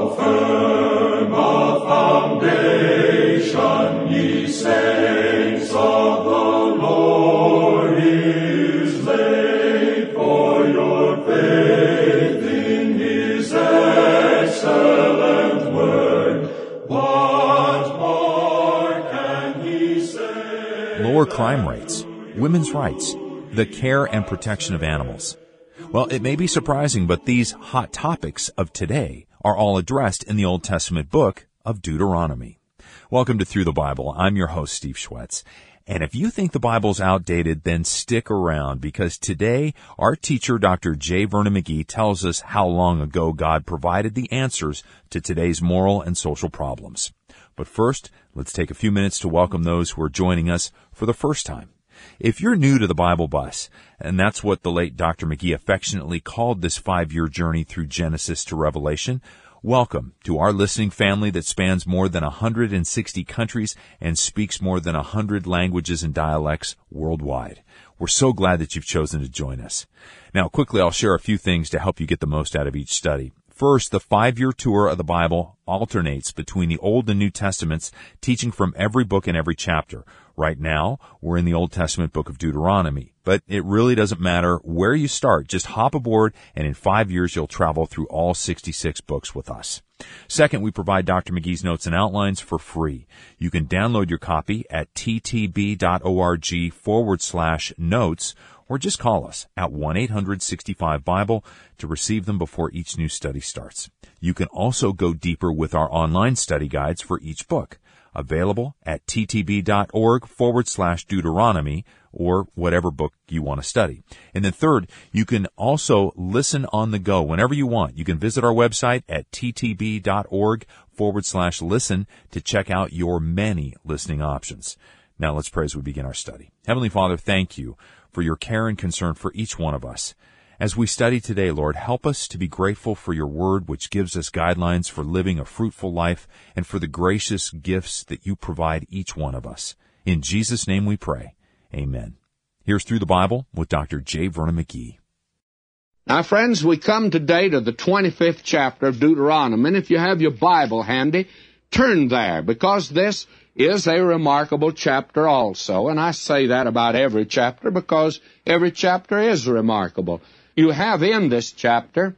firm a foundation, ye saints of the Lord, is laid, for your faith in his excellent word. What more can he say? Lower crime rates, women's rights, the care and protection of animals. Well, it may be surprising, but these hot topics of today are all addressed in the Old Testament book of Deuteronomy. Welcome to Through the Bible. I'm your host, Steve Schwetz. And if you think the Bible's outdated, then stick around, because today our teacher, Dr. J. Vernon McGee, tells us how long ago God provided the answers to today's moral and social problems. But first, let's take a few minutes to welcome those who are joining us for the first time. If you're new to the Bible Bus, and that's what the late Dr. McGee affectionately called this 5-year journey through Genesis to Revelation, welcome to our listening family that spans more than 160 countries and speaks more than 100 languages and dialects worldwide. We're so glad that you've chosen to join us. Now, quickly, I'll share a few things to help you get the most out of each study. First, the 5-year tour of the Bible alternates between the Old and New Testaments, teaching from every book and every chapter. Right now, we're in the Old Testament book of Deuteronomy, but it really doesn't matter where you start. Just hop aboard, and in 5 years, you'll travel through all 66 books with us. Second, we provide Dr. McGee's notes and outlines for free. You can download your copy at ttb.org/notes, or just call us at 1-800-65-BIBLE to receive them before each new study starts. You can also go deeper with our online study guides for each book, available at ttb.org/Deuteronomy, or whatever book you want to study. And then third, you can also listen on the go whenever you want. You can visit our website at ttb.org/listen to check out your many listening options. Now let's pray as we begin our study. Heavenly Father, thank you for your care and concern for each one of us. As we study today, Lord, help us to be grateful for your word, which gives us guidelines for living a fruitful life, and for the gracious gifts that you provide each one of us. In Jesus' name we pray. Amen. Here's Through the Bible with Dr. J. Vernon McGee. Now, friends, we come today to the 25th chapter of Deuteronomy, and if you have your Bible handy, turn there, because this is a remarkable chapter also. And I say that about every chapter because every chapter is remarkable. You have in this chapter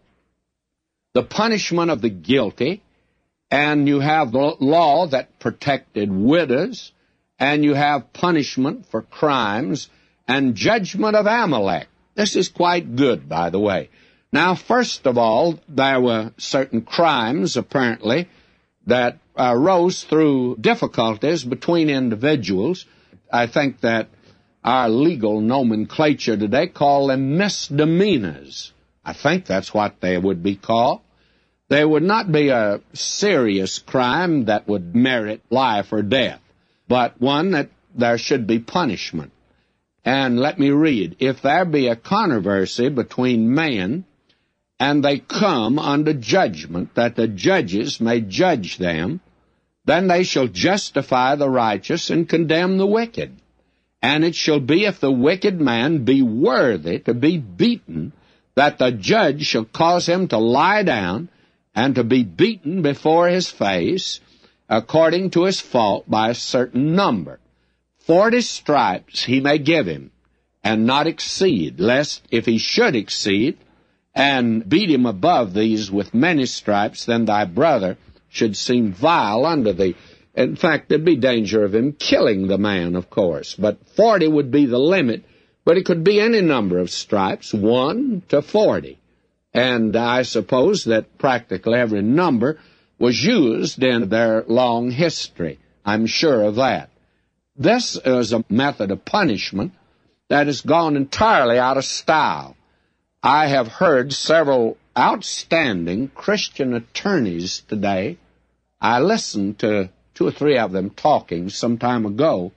the punishment of the guilty, and you have the law that protected widows, and you have punishment for crimes and judgment of Amalek. This is quite good, by the way. Now, first of all, there were certain crimes, apparently, that arose through difficulties between individuals. I think that our legal nomenclature today call them misdemeanors. I think that's what they would be called. They would not be a serious crime that would merit life or death, but one that there should be punishment. And let me read. If there be a controversy between men, and they come under judgment, that the judges may judge them, then they shall justify the righteous and condemn the wicked. And it shall be, if the wicked man be worthy to be beaten, that the judge shall cause him to lie down and to be beaten before his face, according to his fault, by a certain number. 40 stripes he may give him, and not exceed, lest if he should exceed, and beat him above these with many stripes, then thy brother should seem vile unto thee. In fact, there'd be danger of him killing the man, of course. But 40 would be the limit, but it could be any number of stripes, 1 to 40. And I suppose that practically every number was used in their long history. I'm sure of that. This is a method of punishment that has gone entirely out of style. I have heard several outstanding Christian attorneys today. I listened to 2 or 3 of them talking some time ago,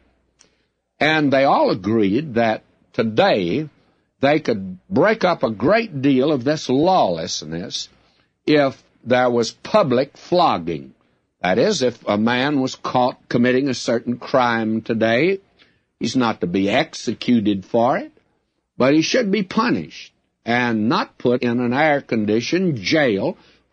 and they all agreed that today they could break up a great deal of this lawlessness if there was public flogging. That is, if a man was caught committing a certain crime today, he's not to be executed for it, but he should be punished and not put in an air-conditioned jail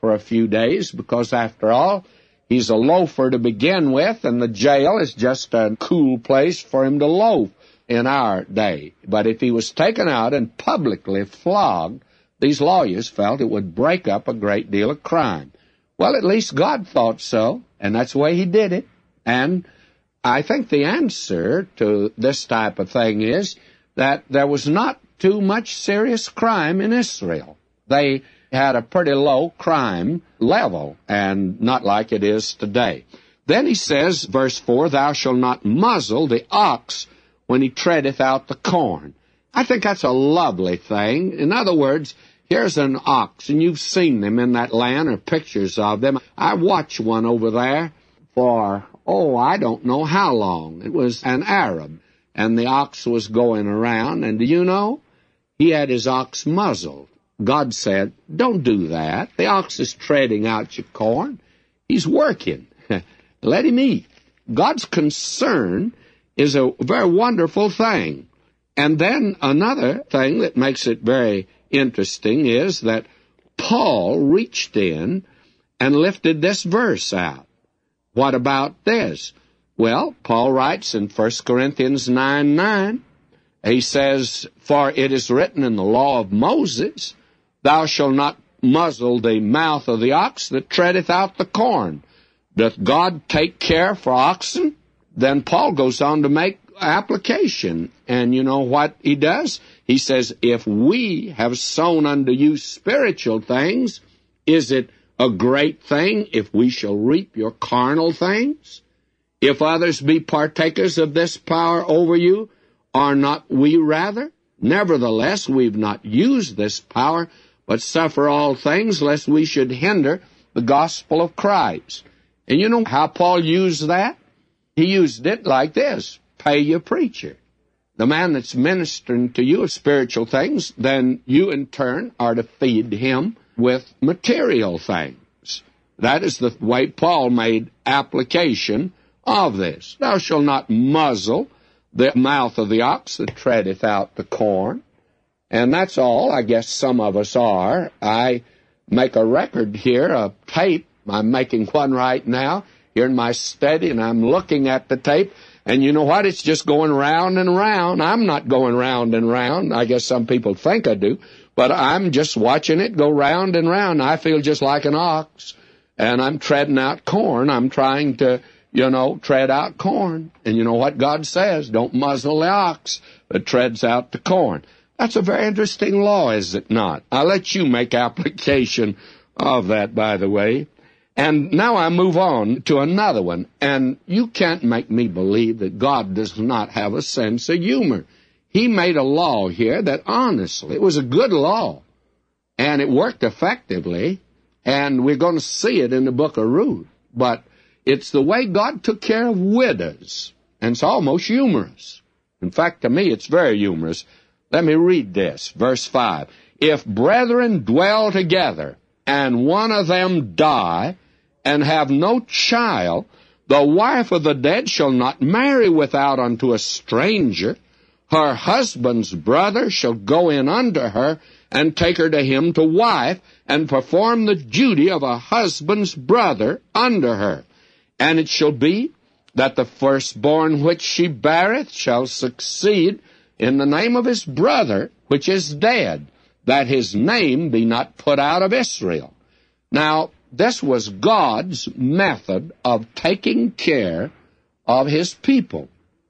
for a few days, because after all, he's a loafer to begin with, and the jail is just a cool place for him to loaf in our day. But if he was taken out and publicly flogged, these lawyers felt it would break up a great deal of crime. Well, at least God thought so, and that's the way he did it. And I think the answer to this type of thing is that there was not too much serious crime in Israel. They had a pretty low crime level, and not like it is today. Then he says, verse 4, thou shalt not muzzle the ox when he treadeth out the corn. I think that's a lovely thing. In other words, here's an ox, and you've seen them in that land or pictures of them. I watched one over there for, I don't know how long. It was an Arab, and the ox was going around, and do you know, he had his ox muzzled. God said, don't do that. The ox is treading out your corn. He's working. Let him eat. God's concern is a very wonderful thing. And then another thing that makes it very interesting is that Paul reached in and lifted this verse out. What about this? Well, Paul writes in 1 Corinthians 9:9, he says, for it is written in the law of Moses, thou shalt not muzzle the mouth of the ox that treadeth out the corn. Doth God take care for oxen? Then Paul goes on to make application. And you know what he does? He says, if we have sown unto you spiritual things, is it a great thing if we shall reap your carnal things? If others be partakers of this power over you, are not we rather? Nevertheless, we've not used this power, but suffer all things, lest we should hinder the gospel of Christ. And you know how Paul used that? He used it like this: pay your preacher. The man that's ministering to you of spiritual things, then you in turn are to feed him with material things. That is the way Paul made application of this. Thou shalt not muzzle the mouth of the ox that treadeth out the corn. And that's all I guess some of us are. I make a record here, a tape. I'm making one right now here in my study, and I'm looking at the tape. And you know what? It's just going round and round. I'm not going round and round. I guess some people think I do. But I'm just watching it go round and round. I feel just like an ox. And I'm treading out corn. I'm trying to, tread out corn. And you know what God says? Don't muzzle the ox that treads out the corn. That's a very interesting law, is it not? I'll let you make application of that, by the way. And now I move on to another one. And you can't make me believe that God does not have a sense of humor. He made a law here that, honestly, it was a good law. And it worked effectively. And we're going to see it in the book of Ruth. But it's the way God took care of widows. And it's almost humorous. In fact, to me, it's very humorous. Let me read this, verse 5. If brethren dwell together, and one of them die, and have no child, the wife of the dead shall not marry without unto a stranger. Her husband's brother shall go in unto her, and take her to him to wife, and perform the duty of a husband's brother unto her. And it shall be that the firstborn which she beareth shall succeed in the name of his brother which is dead, that his name be not put out of Israel. Now, this was God's method of taking care of his people.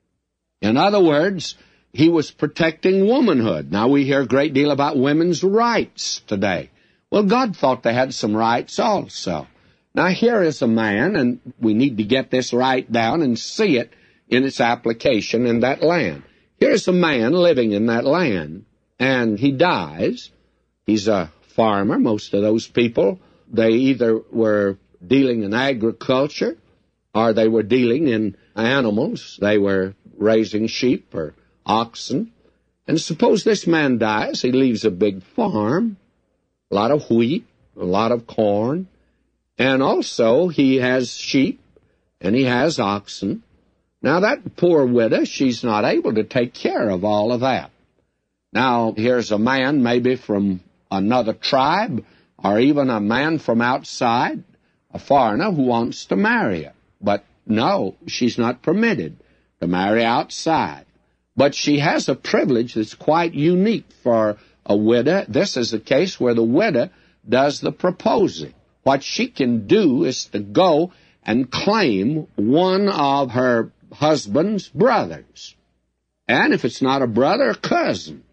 In other words, he was protecting womanhood. Now, we hear a great deal about women's rights today. Well, God thought they had some rights also. Now, here is a man, and we need to get this right down and see it in its application in that land. Here's a man living in that land, and he dies. He's a farmer. Most of those people, they either were dealing in agriculture or they were dealing in animals. They were raising sheep or oxen. And suppose this man dies. He leaves a big farm, a lot of wheat, a lot of corn, and also he has sheep and he has oxen. Now, that poor widow, she's not able to take care of all of that. Now, here's a man maybe from another tribe or even a man from outside, a foreigner who wants to marry her. But no, she's not permitted to marry outside. But she has a privilege that's quite unique for a widow. This is a case where the widow does the proposing. What she can do is to go and claim one of her husband's brothers. And if it's not a brother, a cousin.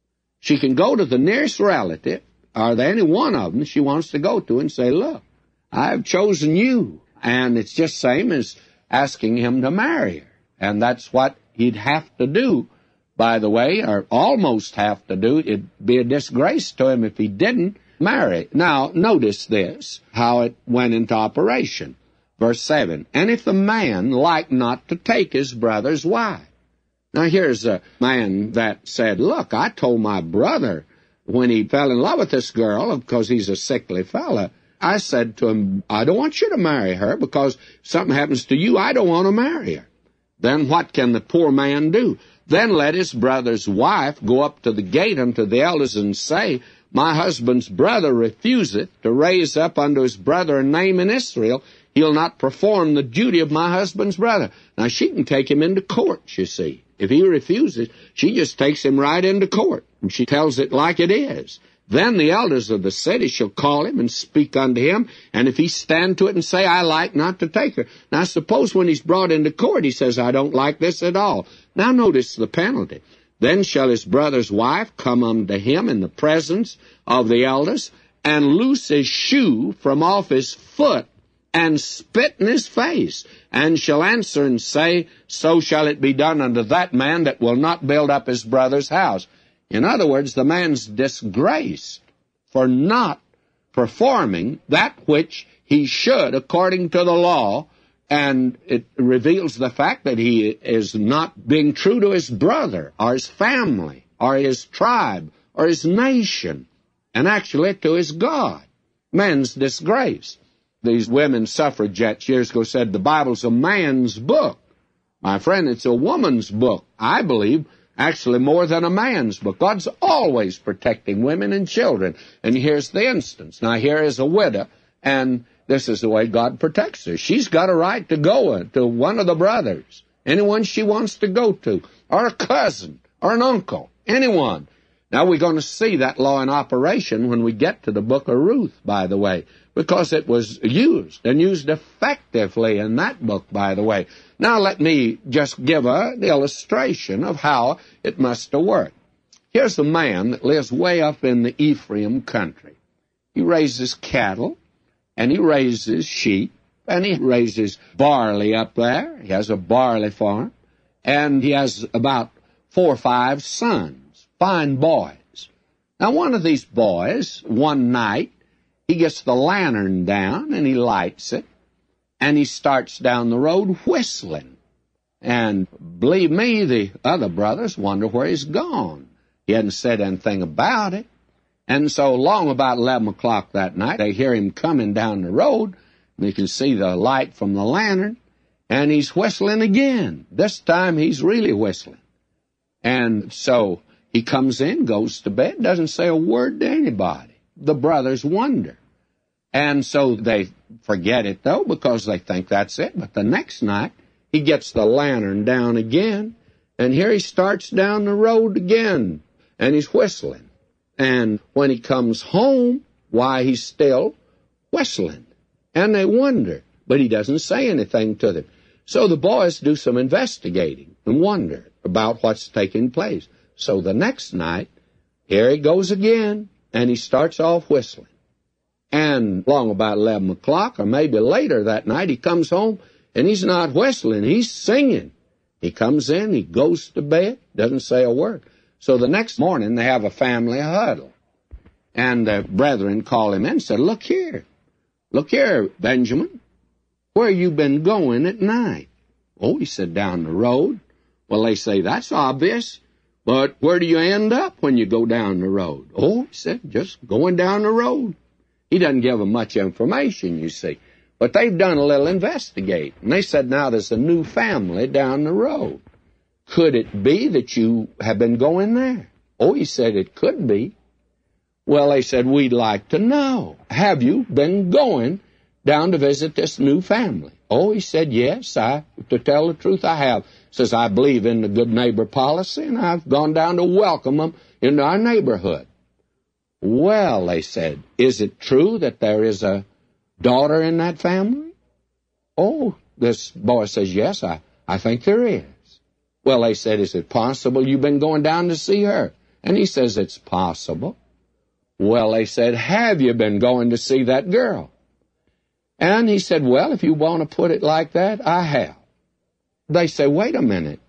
She can go to the nearest relative, or any one of them she wants to go to, and say, look, I've chosen you. And it's just same as asking him to marry her. And that's what he'd have to do, by the way, or almost have to do. It'd be a disgrace to him if he didn't marry. Now, notice this, how it went into operation. Verse 7, and if the man like not to take his brother's wife. Now, here's a man that said, look, I told my brother when he fell in love with this girl, because he's a sickly fella, I said to him, I don't want you to marry her, because if something happens to you, I don't want to marry her. Then what can the poor man do? Then let his brother's wife go up to the gate unto the elders and say, my husband's brother refuseth to raise up unto his brother a name in Israel. He'll not perform the duty of my husband's brother. Now, she can take him into court, you see. If he refuses, she just takes him right into court, and she tells it like it is. Then the elders of the city shall call him and speak unto him, and if he stand to it and say, I like not to take her. Now, suppose when he's brought into court, he says, I don't like this at all. Now, notice the penalty. Then shall his brother's wife come unto him in the presence of the elders, and loose his shoe from off his foot, and spit in his face, and shall answer and say, so shall it be done unto that man that will not build up his brother's house. In other words, the man's disgraced for not performing that which he should according to the law, and it reveals the fact that he is not being true to his brother, or his family, or his tribe, or his nation, and actually to his God. Man's disgrace. These women suffragettes years ago said the Bible's a man's book. My friend, it's a woman's book. I believe actually more than a man's book. God's always protecting women and children. And here's the instance. Now, here is a widow, and this is the way God protects her. She's got a right to go to one of the brothers, anyone she wants to go to, or a cousin, or an uncle, anyone. Now, we're going to see that law in operation when we get to the book of Ruth, by the way, because it was used, and used effectively in that book, by the way. Now, let me just give an illustration of how it must have worked. Here's a man that lives way up in the Ephraim country. He raises cattle, and he raises sheep, and he raises barley up there. He has a barley farm, and he has about 4 or 5 sons, fine boys. Now, one of these boys, one night, he gets the lantern down, and he lights it, and he starts down the road whistling. And believe me, the other brothers wonder where he's gone. He hadn't said anything about it. And so long about 11 o'clock that night, they hear him coming down the road, and you can see the light from the lantern, and he's whistling again. This time he's really whistling. And so he comes in, goes to bed, doesn't say a word to anybody. The brothers wonder. And so they forget it, though, because they think that's it. But the next night, he gets the lantern down again, and here he starts down the road again, and he's whistling. And when he comes home, why, he's still whistling. And they wonder, but he doesn't say anything to them. So the boys do some investigating and wonder about what's taking place. So the next night, here he goes again, and he starts off whistling. And long about 11 o'clock, or maybe later that night, he comes home, and he's not whistling, he's singing. He comes in, he goes to bed, doesn't say a word. So the next morning, they have a family huddle. And the brethren call him in and said, look here, Benjamin, where you been going at night? Oh, he said, down the road. Well, they say, that's obvious. But where do you end up when you go down the road? Oh, he said, just going down the road. He doesn't give them much information, you see. But they've done a little investigating. And they said, now there's a new family down the road. Could it be that you have been going there? Oh, he said, it could be. Well, they said, we'd like to know, have you been going down to visit this new family? Oh, he said, yes, to tell the truth, I have. Says, I believe in the good neighbor policy, and I've gone down to welcome them into our neighborhood. Well, they said, is it true that there is a daughter in that family? Oh, this boy says, yes, I think there is. Well, they said, is it possible you've been going down to see her? And he says, it's possible. Well, they said, have you been going to see that girl? And he said, well, if you want to put it like that, I have. They say, wait a minute,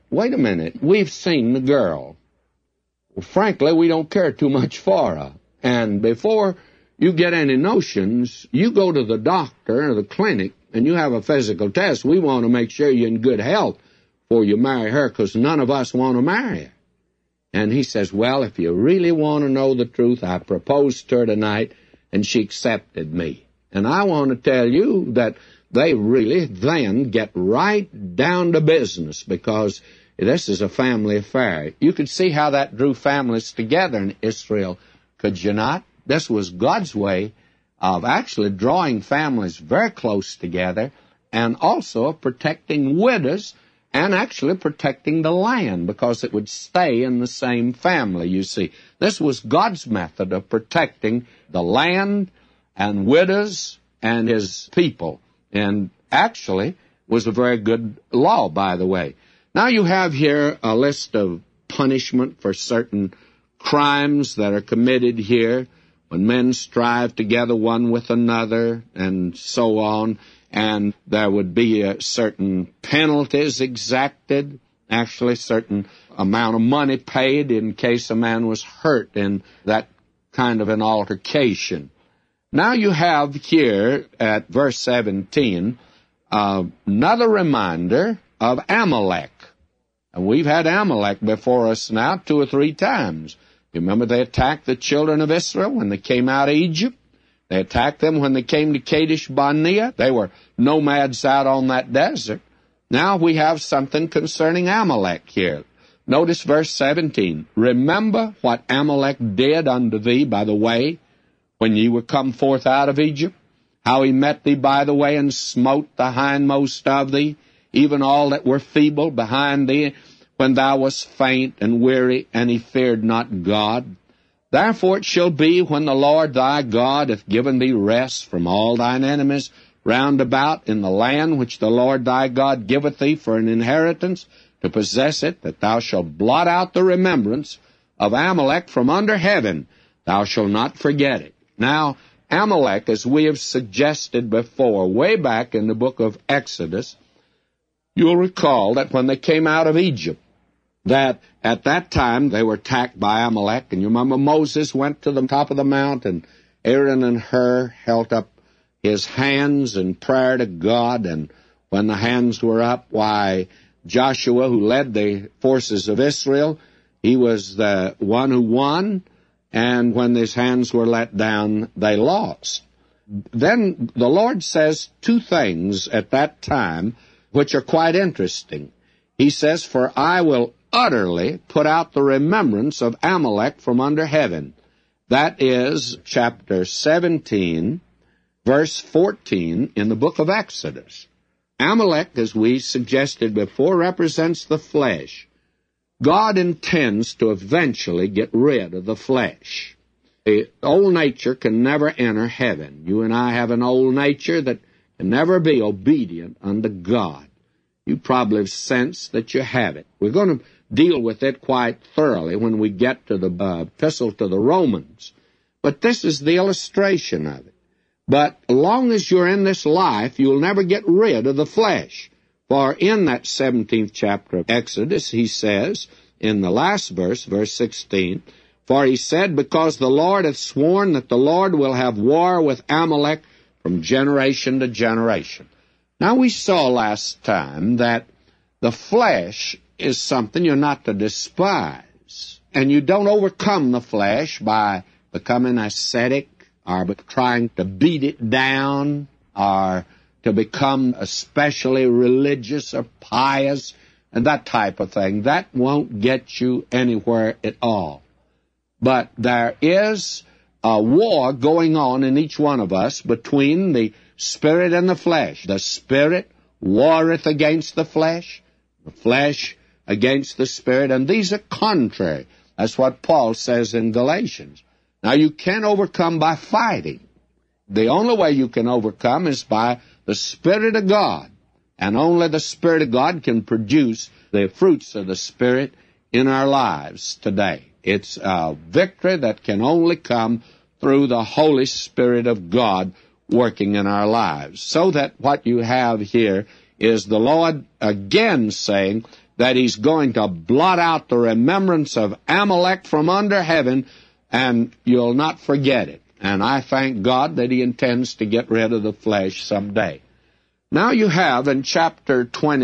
we've seen the girl. Well, frankly, we don't care too much for her. And before you get any notions, you go to the doctor or the clinic and you have a physical test. We want to make sure you're in good health before you marry her, because none of us want to marry her. And he says, well, if you really want to know the truth, I proposed to her tonight, and she accepted me. And I want to tell you that they really then get right down to business, because this is a family affair. You could see how that drew families together in Israel, could you not? This was God's way of actually drawing families very close together, and also of protecting widows, and actually protecting the land, because it would stay in the same family, you see. This was God's method of protecting the land and widows and his people, and actually was a very good law, by the way. Now you have here a list of punishment for certain crimes that are committed here, when men strive together one with another, and so on. And there would be certain penalties exacted, actually certain amount of money paid in case a man was hurt in that kind of an altercation. Now you have here at verse 17 another reminder of Amalek. And we've had Amalek before us now 2 or 3 times. You remember they attacked the children of Israel when they came out of Egypt? They attacked them when they came to Kadesh Barnea. They were nomads out on that desert. Now we have something concerning Amalek here. Notice verse 17. Remember what Amalek did unto thee by the way, when ye were come forth out of Egypt, how he met thee by the way, and smote the hindmost of thee, even all that were feeble behind thee, when thou wast faint and weary, and he feared not God. Therefore it shall be, when the Lord thy God hath given thee rest from all thine enemies round about in the land which the Lord thy God giveth thee for an inheritance, to possess it, that thou shalt blot out the remembrance of Amalek from under heaven. Thou shalt not forget it. Now, Amalek, as we have suggested before, way back in the book of Exodus, you'll recall that when they came out of Egypt, that at that time they were attacked by Amalek. And you remember Moses went to the top of the mount, and Aaron and Hur held up his hands in prayer to God. And when the hands were up, why, Joshua, who led the forces of Israel, he was the one who won. And when his hands were let down, they lost. Then the Lord says 2 things at that time which are quite interesting. He says, for I will utterly put out the remembrance of Amalek from under heaven. That is chapter 17, verse 14 in the book of Exodus. Amalek, as we suggested before, represents the flesh. God intends to eventually get rid of the flesh. The old nature can never enter heaven. You and I have an old nature that can never be obedient unto God. You probably have sensed that you have it. We're going to deal with it quite thoroughly when we get to the epistle to the Romans. But this is the illustration of it. But as long as you're in this life, you'll never get rid of the flesh. For in that 17th chapter of Exodus, he says, in the last verse, verse 16, for he said, because the Lord hath sworn that the Lord will have war with Amalek from generation to generation. Now, we saw last time that the flesh is something you're not to despise. And you don't overcome the flesh by becoming ascetic or by trying to beat it down or to become especially religious or pious and that type of thing. That won't get you anywhere at all. But there is a war going on in each one of us between the spirit and the flesh. The spirit warreth against the flesh against the spirit, and these are contrary. That's what Paul says in Galatians. Now, you can't overcome by fighting. The only way you can overcome is by the Spirit of God, and only the Spirit of God can produce the fruits of the Spirit in our lives today. It's a victory that can only come through the Holy Spirit of God working in our lives. So that what you have here is the Lord again saying that He's going to blot out the remembrance of Amalek from under heaven, and you'll not forget it. And I thank God that He intends to get rid of the flesh someday. Now you have in chapter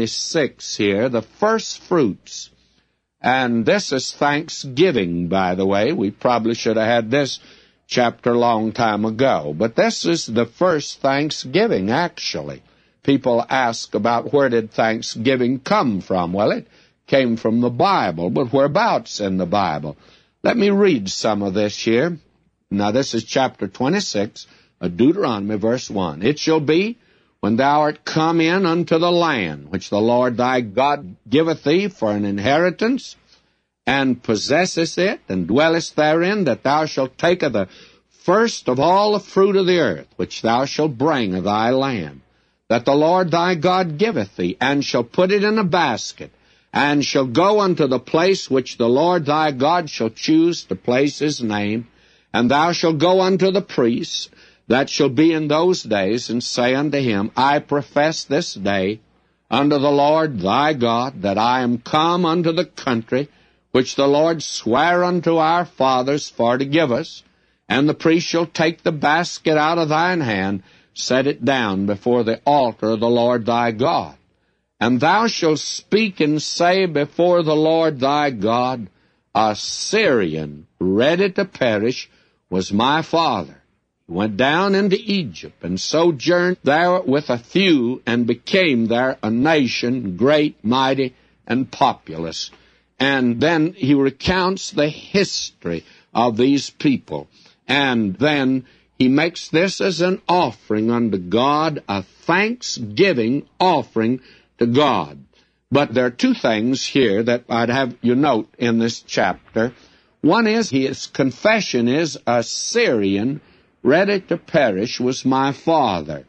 26 here the first fruits. And this is Thanksgiving, by the way. We probably should have had this chapter a long time ago. But this is the first Thanksgiving, actually. People ask about where did Thanksgiving come from. Well, it came from the Bible, but whereabouts in the Bible? Let me read some of this here. Now, this is chapter 26 of Deuteronomy, verse 1. It shall be, when thou art come in unto the land, which the Lord thy God giveth thee for an inheritance, and possessest it, and dwellest therein, that thou shalt take of the first of all the fruit of the earth, which thou shalt bring of thy land, that the Lord thy God giveth thee, and shall put it in a basket, and shall go unto the place which the Lord thy God shall choose to place His name, and thou shalt go unto the priests that shall be in those days, and say unto him, I profess this day unto the Lord thy God, that I am come unto the country which the Lord sware unto our fathers for to give us. And the priest shall take the basket out of thine hand, set it down before the altar of the Lord thy God. And thou shalt speak and say before the Lord thy God, a Syrian ready to perish was my father. He went down into Egypt, and sojourned there with a few, and became there a nation, great, mighty, and populous. And then he recounts the history of these people. And then he makes this as an offering unto God, a thanksgiving offering to God. But there are two things here that I'd have you note in this chapter. One is, his confession is, a Syrian ready to perish was my father.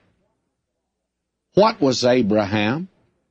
What was Abraham?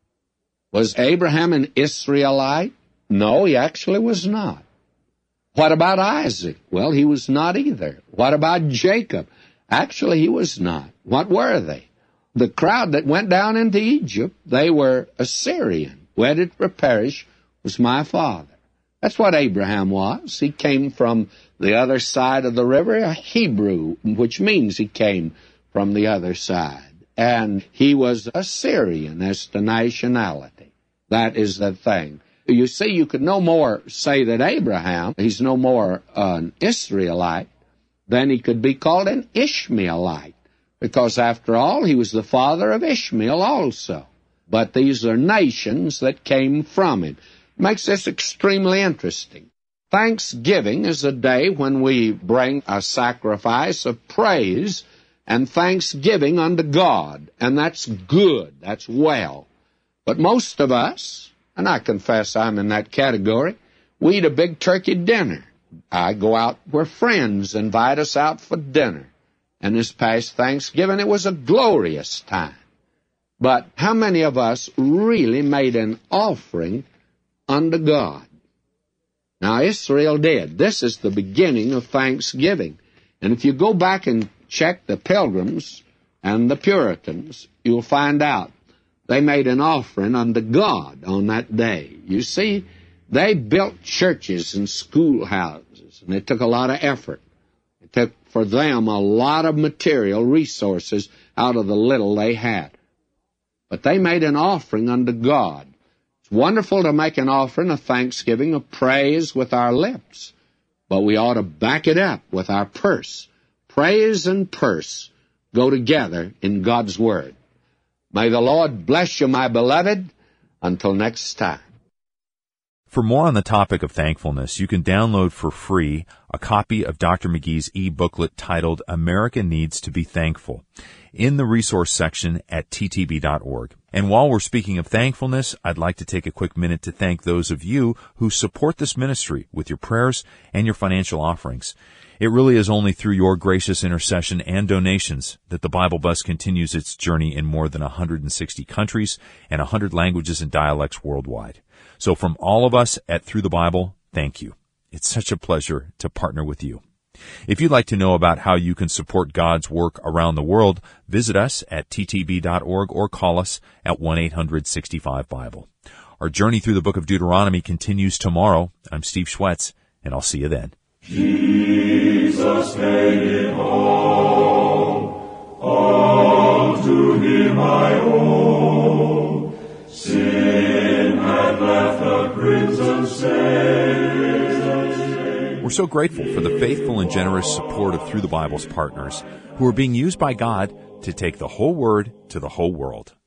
Was Abraham an Israelite? No, he actually was not. What about Isaac? Well, he was not either. What about Jacob? Actually, he was not. What were they? The crowd that went down into Egypt, they were Assyrian. Ready to perish was my father. That's what Abraham was. He came from the other side of the river, a Hebrew, which means he came from the other side. And he was Assyrian as to nationality. That is the thing. You see, you could no more say that Abraham, he's no more an Israelite than he could be called an Ishmaelite, because after all, he was the father of Ishmael also. But these are nations that came from him. Makes this extremely interesting. Thanksgiving is a day when we bring a sacrifice of praise and thanksgiving unto God, and that's good, that's well. But most of us, and I confess I'm in that category, we eat a big turkey dinner. I go out where friends invite us out for dinner. And this past Thanksgiving, it was a glorious time. But how many of us really made an offering unto God? Now, Israel did. This is the beginning of Thanksgiving. And if you go back and check the Pilgrims and the Puritans, you'll find out they made an offering unto God on that day. You see, they built churches and schoolhouses, and it took a lot of effort. It took for them a lot of material resources out of the little they had. But they made an offering unto God. It's wonderful to make an offering of thanksgiving, of praise with our lips, but we ought to back it up with our purse. Praise and purse go together in God's Word. May the Lord bless you, my beloved. Until next time. For more on the topic of thankfulness, you can download for free a copy of Dr. McGee's e-booklet titled America Needs to Be Thankful in the resource section at ttb.org. And while we're speaking of thankfulness, I'd like to take a quick minute to thank those of you who support this ministry with your prayers and your financial offerings. It really is only through your gracious intercession and donations that the Bible Bus continues its journey in more than 160 countries and 100 languages and dialects worldwide. So from all of us at Through the Bible, thank you. It's such a pleasure to partner with you. If you'd like to know about how you can support God's work around the world, visit us at ttb.org or call us at 1-800-65-BIBLE. Our journey through the book of Deuteronomy continues tomorrow. I'm Steve Schwetz, and I'll see you then. Jesus made it all to Him I owe. Sin had left a crimson stain. We're so grateful for the faithful and generous support of Through the Bible's partners who are being used by God to take the whole Word to the whole world.